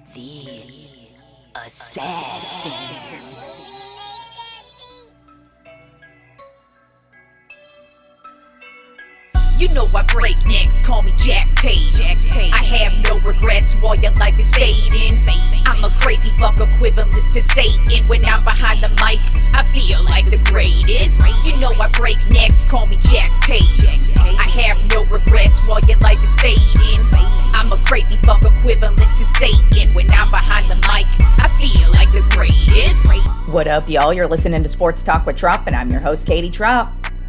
The Assassin. You know I break necks, call me Jack Tate. I have no regrets while your life is fading. I'm a crazy fuck equivalent to Satan. When I'm behind the mic, I feel like the greatest. You know I break necks, call me Jack Tate. I have no regrets while your life is fading. I'm a crazy fuck equivalent to Satan. When I'm behind the mic, I feel like the greatest. What up, y'all? You're listening to Sports Talk with Trop, and I'm your host, Katie Trop.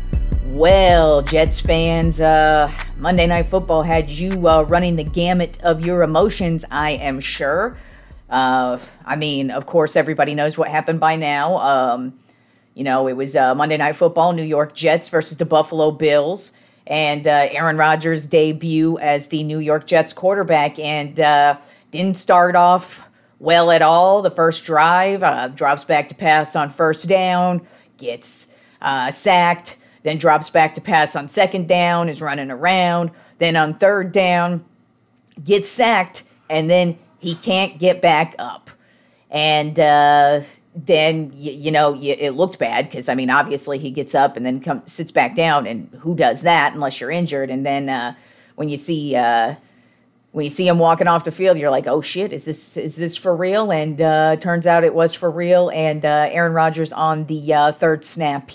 Well, Jets fans, Monday Night Football had you running the gamut of your emotions, I am sure. Of course, everybody knows what happened by now. It was Monday Night Football, New York Jets versus the Buffalo Bills, and Aaron Rodgers' debut as the New York Jets quarterback, and didn't start off well at all. The first drive, drops back to pass on first down, gets sacked. Then drops back to pass on second down, is running around. Then on third down, gets sacked, and then he can't get back up. And then, it looked bad because, obviously he gets up and then sits back down, and who does that unless you're injured? And then when you see him walking off the field, you're like, oh shit, is this for real? And turns out it was for real. And Aaron Rodgers on the third snap,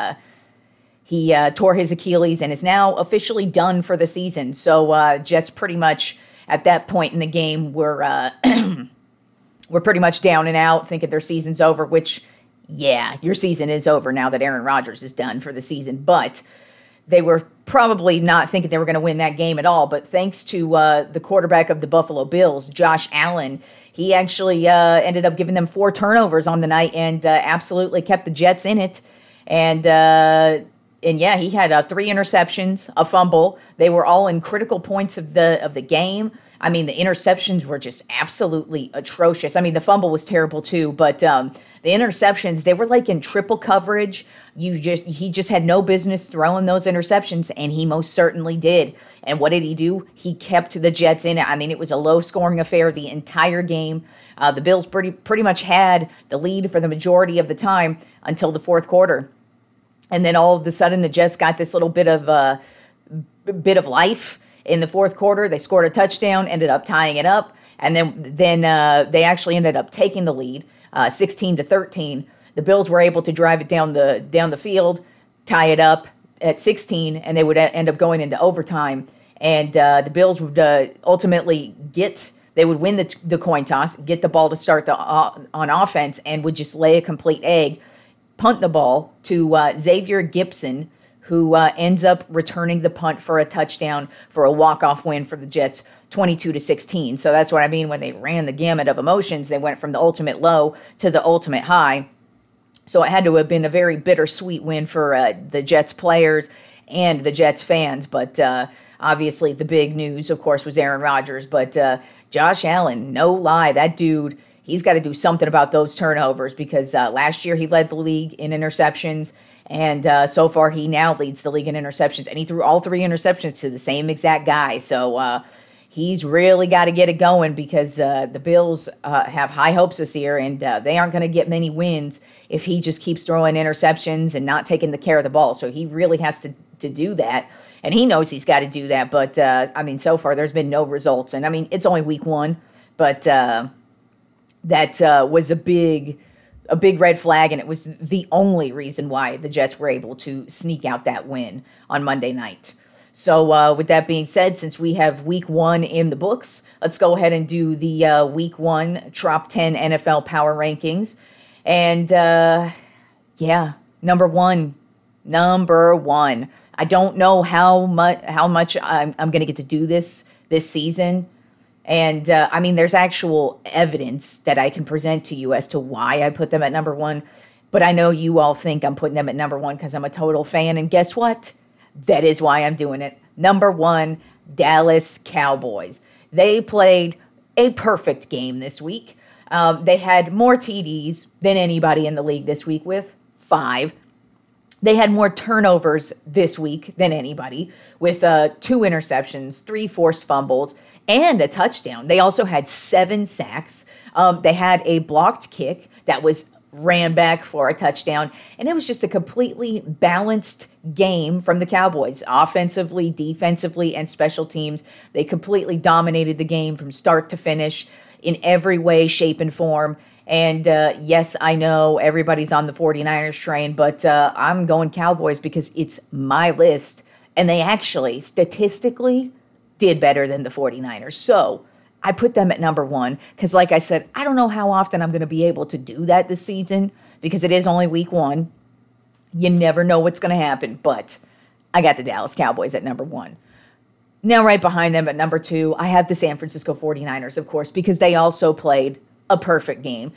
He tore his Achilles and is now officially done for the season. So Jets pretty much at that point in the game were pretty much down and out, thinking their season's over, which, yeah, your season is over now that Aaron Rodgers is done for the season. But they were probably not thinking they were going to win that game at all. But thanks to the quarterback of the Buffalo Bills, Josh Allen, he actually ended up giving them 4 turnovers on the night and absolutely kept the Jets in it. And yeah, he had 3 interceptions, a fumble. They were all in critical points of the game. The interceptions were just absolutely atrocious. The fumble was terrible too, but the interceptions, they were like in triple coverage. He just had no business throwing those interceptions, and he most certainly did. And what did he do? He kept the Jets in it. It was a low-scoring affair the entire game. The Bills pretty much had the lead for the majority of the time until the fourth quarter. And then all of a sudden, the Jets got this little bit of life in the fourth quarter. They scored a touchdown, ended up tying it up, and then they actually ended up taking the lead, 16-13. The Bills were able to drive it down the field, tie it up at 16, and they would end up going into overtime. And the Bills would ultimately they would win the coin toss, get the ball to start on offense, and would just lay a complete egg. Punt the ball to Xavier Gipson, who ends up returning the punt for a touchdown for a walk-off win for the Jets, 22-16. So that's what I mean when they ran the gamut of emotions. They went from the ultimate low to the ultimate high. So it had to have been a very bittersweet win for the Jets players and the Jets fans. But obviously the big news, of course, was Aaron Rodgers. But Josh Allen, no lie, that dude, he's got to do something about those turnovers because last year he led the league in interceptions, and so far he now leads the league in interceptions, and he threw all 3 interceptions to the same exact guy. So he's really got to get it going because the Bills have high hopes this year, and they aren't going to get many wins if he just keeps throwing interceptions and not taking the care of the ball. So he really has to do that, and he knows he's got to do that. But, so far there's been no results, and, it's only week 1, but that was a big red flag, and it was the only reason why the Jets were able to sneak out that win on Monday night. So with that being said, since we have week 1 in the books, let's go ahead and do the week 1 Trop 10 NFL Power Rankings. And number one. I don't know how much I'm going to get to do this season. And, there's actual evidence that I can present to you as to why I put them at number 1. But I know you all think I'm putting them at number 1 because I'm a total fan. And guess what? That is why I'm doing it. Number 1, Dallas Cowboys. They played a perfect game this week. They had more TDs than anybody in the league this week with 5. They had more turnovers this week than anybody with 2 interceptions, 3 forced fumbles, and a touchdown. They also had 7 sacks. They had a blocked kick that was ran back for a touchdown. And it was just a completely balanced game from the Cowboys, offensively, defensively, and special teams. They completely dominated the game from start to finish in every way, shape, and form. And yes, I know everybody's on the 49ers train, but I'm going Cowboys because it's my list. And they actually, statistically, did better than the 49ers. So I put them at number 1 because, like I said, I don't know how often I'm going to be able to do that this season because it is only week 1. You never know what's going to happen, but I got the Dallas Cowboys at number 1. Now, right behind them at number 2, I have the San Francisco 49ers, of course, because they also played a perfect game.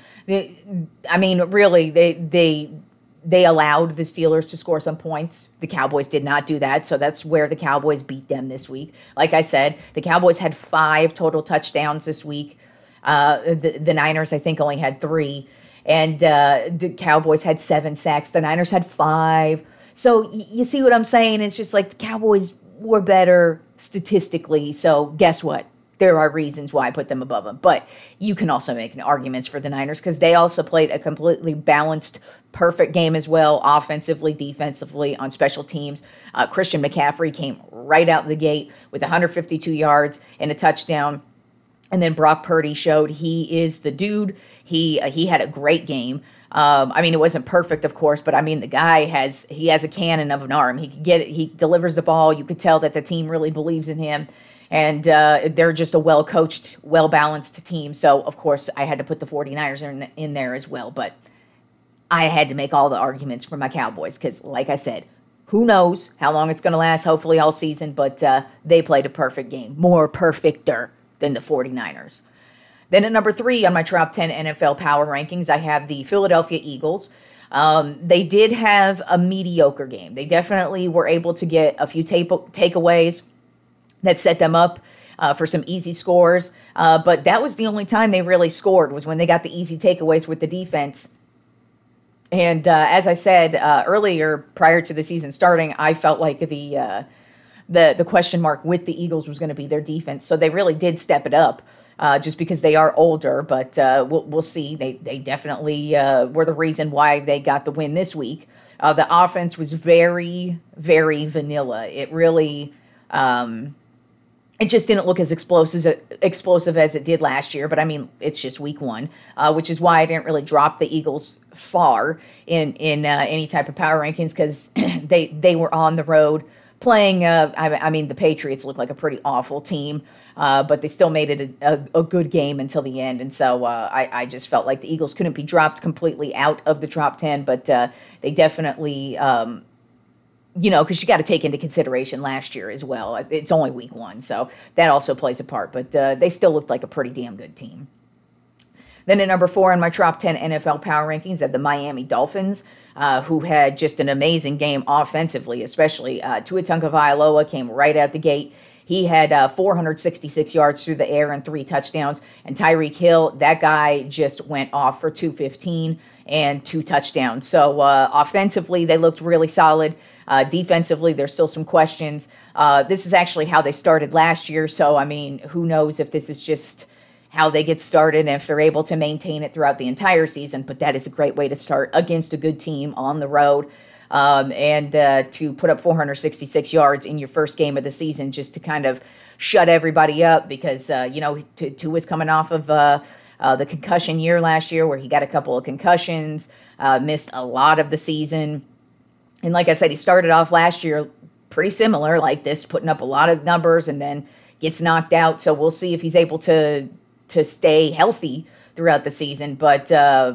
Really, they allowed the Steelers to score some points. The Cowboys did not do that, so that's where the Cowboys beat them this week. Like I said, the Cowboys had 5 total touchdowns this week. The Niners, I think, only had 3. And the Cowboys had 7 sacks. The Niners had 5. So you see what I'm saying? It's just like the Cowboys were better statistically. So guess what? There are reasons why I put them above them. But you can also make arguments for the Niners because they also played a completely balanced, perfect game as well, offensively, defensively, on special teams. Christian McCaffrey came right out the gate with 152 yards and a touchdown. And then Brock Purdy showed he is the dude. He had a great game. It wasn't perfect, of course, but the guy has a cannon of an arm. He can get it. He delivers the ball. You could tell that the team really believes in him. And they're just a well-coached, well-balanced team. So, of course, I had to put the 49ers in there as well. But I had to make all the arguments for my Cowboys because, like I said, who knows how long it's going to last, hopefully all season. But they played a perfect game, more perfecter than the 49ers. Then at number 3 on my top 10 NFL power rankings, I have the Philadelphia Eagles. They did have a mediocre game. They definitely were able to get a few takeaways that set them up for some easy scores. But that was the only time they really scored was when they got the easy takeaways with the defense. And as I said earlier, prior to the season starting, I felt like the question mark with the Eagles was going to be their defense. So they really did step it up just because they are older. But we'll see. They definitely were the reason why they got the win this week. The offense was very, very vanilla. It really... it just didn't look as explosive as it did last year, but it's just week 1, which is why I didn't really drop the Eagles far in any type of power rankings because they were on the road playing. The Patriots looked like a pretty awful team, but they still made it a good game until the end, and so I just felt like the Eagles couldn't be dropped completely out of the top 10, but they definitely. Because you got to take into consideration last year as well. It's only week 1, so that also plays a part. But they still looked like a pretty damn good team. Then at number 4 in my top 10 NFL power rankings, I have the Miami Dolphins, who had just an amazing game offensively, especially Tua Tagovailoa came right out the gate. He had 466 yards through the air and 3 touchdowns. And Tyreek Hill, that guy just went off for 215 and 2 touchdowns. So offensively, they looked really solid. Defensively, there's still some questions. This is actually how they started last year. So, who knows if this is just how they get started and if they're able to maintain it throughout the entire season. But that is a great way to start against a good team on the road. And to put up 466 yards in your first game of the season just to kind of shut everybody up because, Tua was coming off of the concussion year last year where he got a couple of concussions, missed a lot of the season. And like I said, he started off last year pretty similar like this, putting up a lot of numbers and then gets knocked out. So we'll see if he's able to stay healthy throughout the season. But,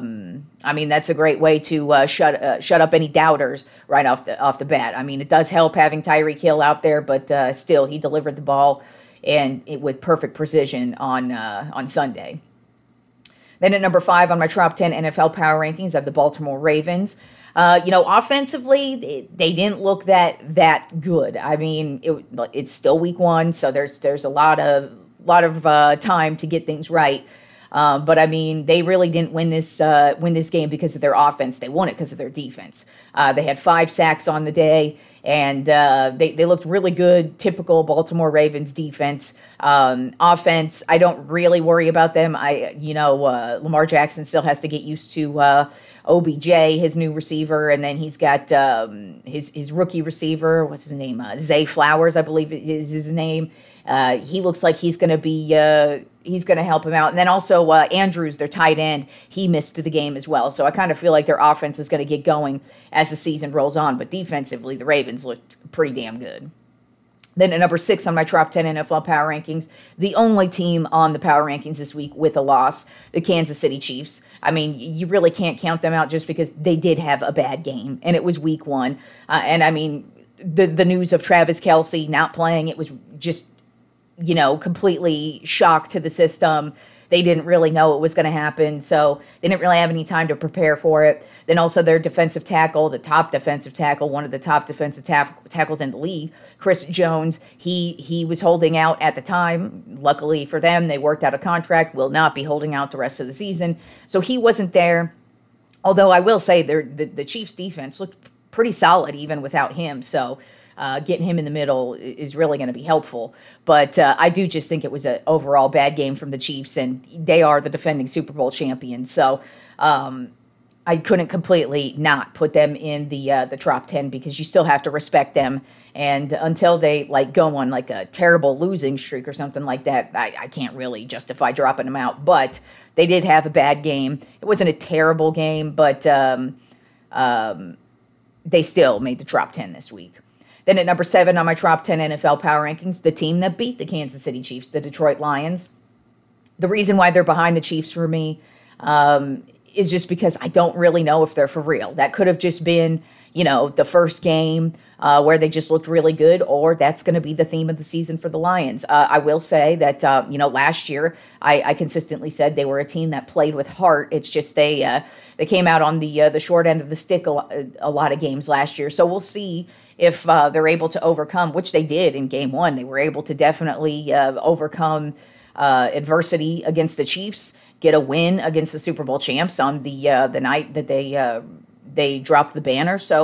that's a great way to shut up any doubters right off the bat. It does help having Tyreek Hill out there, but still, he delivered the ball with perfect precision on Sunday. Then at number 5 on my top 10 NFL power rankings, I have the Baltimore Ravens. Offensively, they didn't look that good. It's still week 1, so there's a lot of time to get things right. But I mean, they really didn't win this game because of their offense. They won it because of their defense. They had 5 sacks on the day, and they looked really good. Typical Baltimore Ravens defense. Offense, I don't really worry about them. Lamar Jackson still has to get used to OBJ, his new receiver, and then he's got his rookie receiver. What's his name? Zay Flowers, I believe is his name. He looks like he's going to help him out. And then also Andrews, their tight end, he missed the game as well. So I kind of feel like their offense is going to get going as the season rolls on. But defensively, the Ravens looked pretty damn good. Then at number 6 on my top 10 NFL power rankings, the only team on the power rankings this week with a loss, the Kansas City Chiefs. I mean, you really can't count them out just because they did have a bad game, and it was week 1. And I mean, the news of Travis Kelce not playing, it was just, completely shock to the system. They didn't really know it was going to happen, so they didn't really have any time to prepare for it. Then also their defensive tackle, the top defensive tackle, one of the top defensive tackles in the league, Chris Jones, he was holding out at the time. Luckily for them, they worked out a contract, will not be holding out the rest of the season. So he wasn't there, although I will say the Chiefs' defense looked pretty solid even without him, so getting him in the middle is really going to be helpful. But I do just think it was an overall bad game from the Chiefs, and they are the defending Super Bowl champions. So I couldn't completely not put them in the top 10 because you still have to respect them. And until they go on a terrible losing streak or something like that, I can't really justify dropping them out. But they did have a bad game. It wasn't a terrible game, but they still made the top 10 this week. Then at number 7 on my top 10 NFL power rankings, the team that beat the Kansas City Chiefs, the Detroit Lions. The reason why they're behind the Chiefs for me is just because I don't really know if they're for real. That could have just been, the first game where they just looked really good, or that's going to be the theme of the season for the Lions. I will say that, last year I consistently said they were a team that played with heart. It's just they came out on the short end of the stick a lot of games last year. So we'll see if they're able to overcome, which they did in game 1. They were able to definitely overcome adversity against the Chiefs, get a win against the Super Bowl champs on the night that they dropped the banner. So,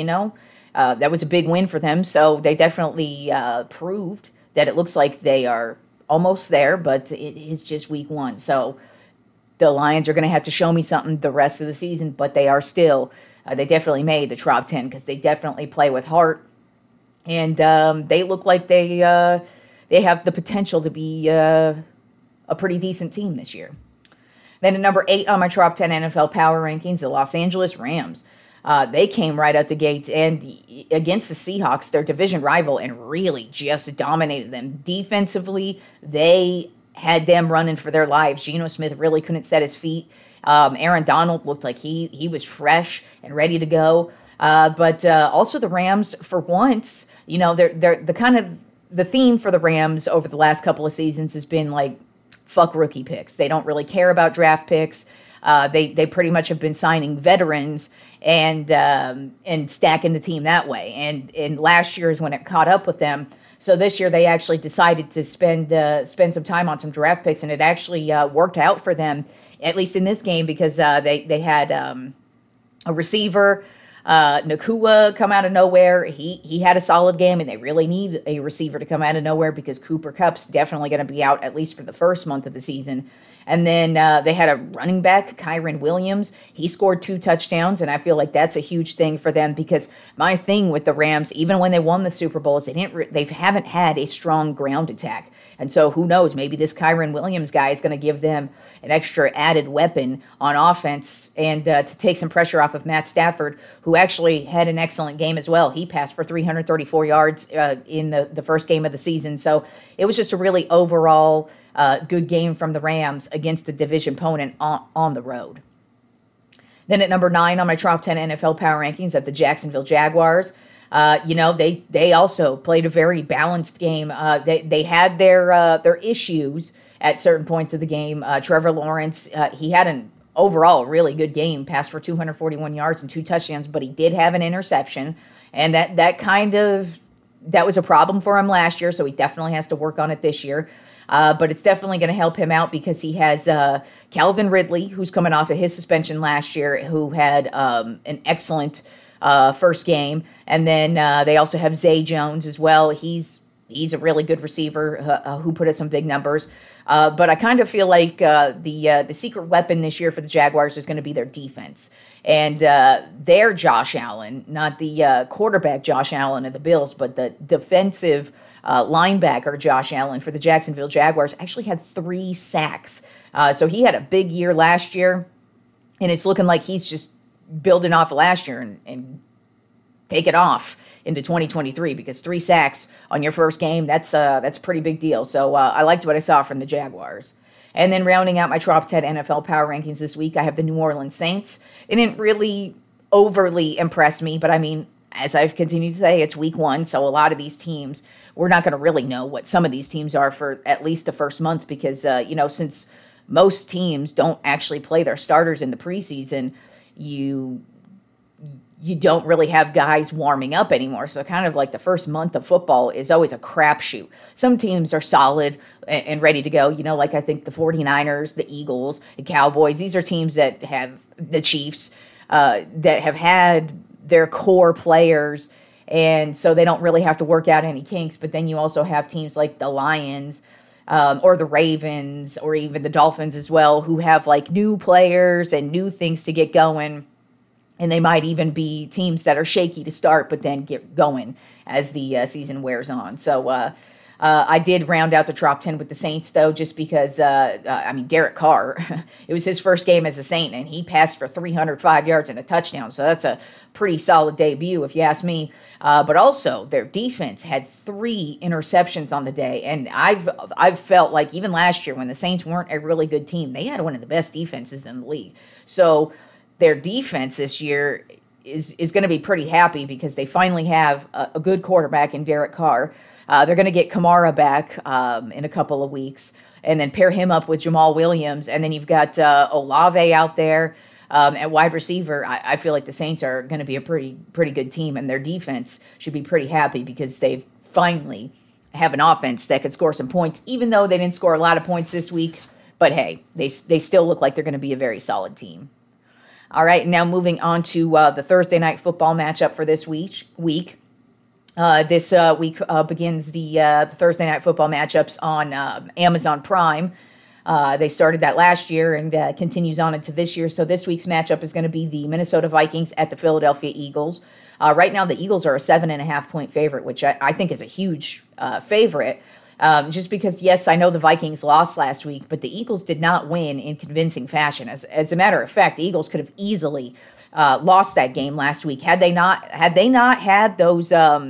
that was a big win for them. So they definitely proved that it looks like they are almost there, but it is just week 1. So the Lions are going to have to show me something the rest of the season, but they are still, they definitely made the top 10 because they definitely play with heart. And they look like they have the potential to be a pretty decent team this year. Then at number 8 on my top 10 NFL power rankings, the Los Angeles Rams. They came right out the gates and against the Seahawks, their division rival, and really just dominated them. Defensively, they had them running for their lives. Geno Smith really couldn't set his feet. Aaron Donald looked like he was fresh and ready to go. But also the Rams, for once, they're the kind of the theme for the Rams over the last couple of seasons has been fuck rookie picks. They don't really care about draft picks. They pretty much have been signing veterans and stacking the team that way. And last year is when it caught up with them. So this year they actually decided to spend some time on some draft picks, and it actually worked out for them, at least in this game, because they had a receiver, Nakua, come out of nowhere. He had a solid game, and they really need a receiver to come out of nowhere because Cooper Kupp's definitely going to be out at least for the first month of the season. And then they had a running back, Kyren Williams. He scored 2 touchdowns, and I feel like that's a huge thing for them because my thing with the Rams, even when they won the Super Bowl, is they haven't had a strong ground attack. And so who knows, maybe this Kyren Williams guy is going to give them an extra added weapon on offense and to take some pressure off of Matt Stafford, who actually had an excellent game as well. He passed for 334 yards in the first game of the season. So it was just a really overall good game from the Rams against the division opponent on the road. Then at number 9 on my top 10 NFL power rankings at the Jacksonville Jaguars. They also played a very balanced game. They had their issues at certain points of the game. Trevor Lawrence, he had an overall really good game, passed for 241 yards and 2 touchdowns, but he did have an interception, and that was a problem for him last year, so he definitely has to work on it this year. But it's definitely going to help him out because he has Calvin Ridley, who's coming off of his suspension last year, who had an excellent first game. And then they also have Zay Jones as well. He's a really good receiver who put up some big numbers. But I kind of feel like the secret weapon this year for the Jaguars is going to be their defense. And their Josh Allen, not the quarterback Josh Allen of the Bills, but the defensive linebacker Josh Allen for the Jacksonville Jaguars actually had 3 sacks. So he had a big year last year, and it's looking like he's just building off of last year and take it off into 2023 because 3 sacks on your first game, that's a pretty big deal. So I liked what I saw from the Jaguars. And then rounding out my top 10 NFL power rankings this week, I have the New Orleans Saints. It didn't really overly impress me, but I mean, as I've continued to say, it's week 1, so a lot of these teams, we're not going to really know what some of these teams are for at least the first month because, since most teams don't actually play their starters in the preseason, you don't really have guys warming up anymore. So kind of like the first month of football is always a crapshoot. Some teams are solid and ready to go. Like I think the 49ers, the Eagles, the Cowboys, these are teams that have the Chiefs that have had their core players. And so they don't really have to work out any kinks. But then you also have teams like the Lions or the Ravens or even the Dolphins as well, who have like new players and new things to get going. And they might even be teams that are shaky to start, but then get going as the season wears on. So I did round out the top 10 with the Saints, though, just because, Derek Carr, it was his first game as a Saint, and he passed for 305 yards and a touchdown. So that's a pretty solid debut, if you ask me. But also, their defense had 3 interceptions on the day. And I've felt like even last year when the Saints weren't a really good team, they had one of the best defenses in the league. So their defense this year is going to be pretty happy because they finally have a good quarterback in Derek Carr. They're going to get Kamara back in a couple of weeks and then pair him up with Jamal Williams. And then you've got Olave out there at wide receiver. I feel like the Saints are going to be a pretty good team, and their defense should be pretty happy because they've finally have an offense that could score some points, even though they didn't score a lot of points this week. But hey, they still look like they're going to be a very solid team. All right, now moving on to the Thursday night football matchup for this week. This week begins the Thursday night football matchups on Amazon Prime. They started that last year and continues on into this year. So this week's matchup is going to be the Minnesota Vikings at the Philadelphia Eagles. Right now, the Eagles are a 7.5-point favorite, which I think is a huge favorite. Just because, yes, I know the Vikings lost last week, but the Eagles did not win in convincing fashion. As a matter of fact, the Eagles could have easily lost that game last week had they not had those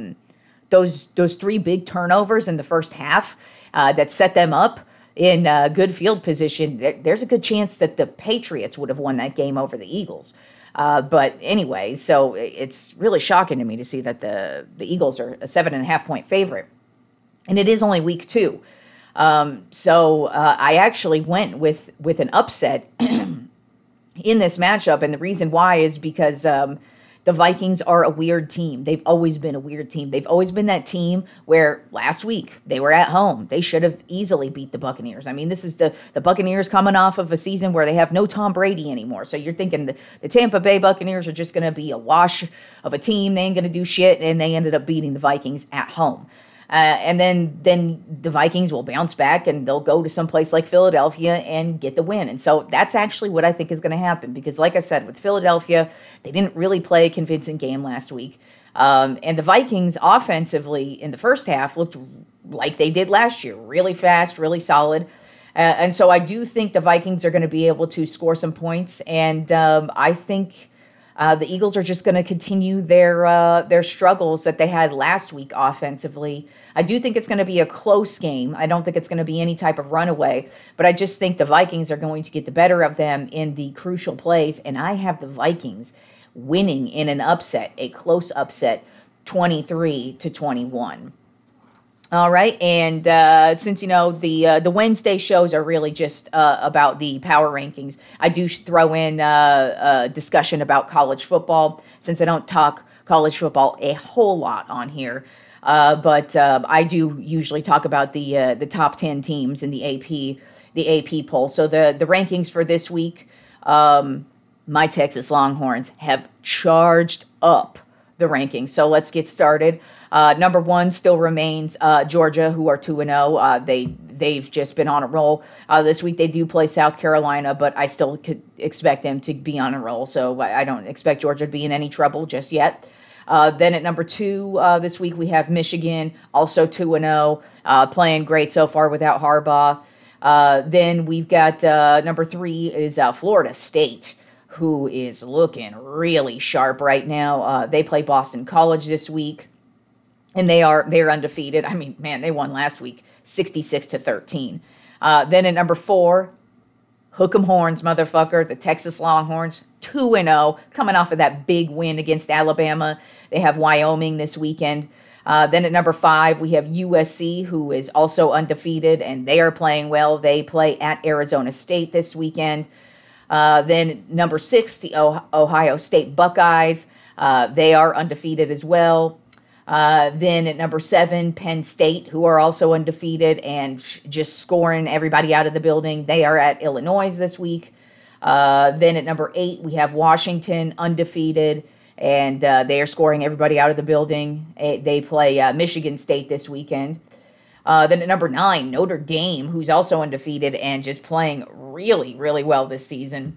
3 big turnovers in the first half that set them up in good field position. There's a good chance that the Patriots would have won that game over the Eagles. But anyway, so it's really shocking to me to see that the Eagles are a 7.5-point favorite. And it is only week 2. So I actually went with an upset in this matchup. And the reason why is because the Vikings are a weird team. They've always been a weird team. They've always been that team where last week they were at home. They should have easily beat the Buccaneers. I mean, this is the Buccaneers coming off of a season where they have no Tom Brady anymore. So you're thinking the Tampa Bay Buccaneers are just going to be a wash of a team. They ain't going to do shit. And they ended up beating the Vikings at home. And then the Vikings will bounce back and they'll go to someplace like Philadelphia and get the win. And so that's actually what I think is going to happen because, like I said, with Philadelphia, they didn't really play a convincing game last week. And the Vikings offensively in the first half looked like they did last year, really fast, really solid. And so I do think the Vikings are going to be able to score some points. And I think the Eagles are just going to continue their struggles that they had last week offensively. I do think it's going to be a close game. I don't think it's going to be any type of runaway, but I just think the Vikings are going to get the better of them in the crucial plays, and I have the Vikings winning in an upset, a close upset, 23-21. All right, and since, the Wednesday shows are really just about the power rankings, I do throw in a discussion about college football, since I don't talk college football a whole lot on here. But I do usually talk about the top 10 teams in the AP poll. So the rankings for this week, my Texas Longhorns have charged up the rankings. So let's get started. Number one still remains Georgia, who are 2-0. They've just been on a roll. This week they do play South Carolina, but I still could expect them to be on a roll. So I don't expect Georgia to be in any trouble just yet. Then at number two this week we have Michigan, also 2-0, playing great so far without Harbaugh. Then we've got number three is Florida State, who is looking really sharp right now. They play Boston College this week, and they're undefeated. I mean, man, they won last week, 66-13. Then at number four, hook 'em horns, motherfucker, the Texas Longhorns, 2-0, coming off of that big win against Alabama. They have Wyoming this weekend. Then at number five, we have USC, who is also undefeated, and they are playing well. They play at Arizona State this weekend. Then number six, the Ohio State Buckeyes. They are undefeated as well. Then at number seven, Penn State, who are also undefeated and just scoring everybody out of the building. They are at Illinois this week. Then at number eight, we have Washington, undefeated, and they are scoring everybody out of the building. They play Michigan State this weekend. Then at number nine, Notre Dame, who's also undefeated and just playing really, really well this season.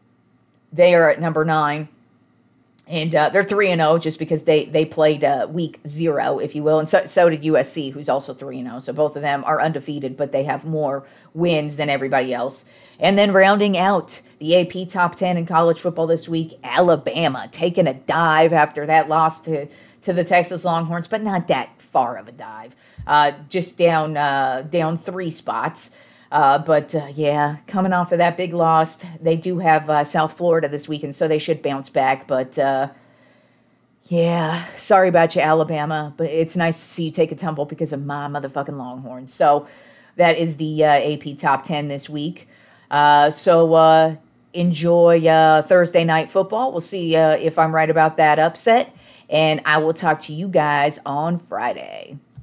They are at number nine. And they're 3-0 just because they played week 0, if you will. And so did USC, who's also 3-0. So both of them are undefeated, but they have more wins than everybody else. And then rounding out the AP top 10 in college football this week, Alabama taking a dive after that loss to the Texas Longhorns, but not that far of a dive. Just down 3 spots. But coming off of that big loss, they do have South Florida this weekend, so they should bounce back. But sorry about you, Alabama. But it's nice to see you take a tumble because of my motherfucking Longhorns. So that is the AP Top 10 this week. So enjoy Thursday night football. We'll see if I'm right about that upset. And I will talk to you guys on Friday.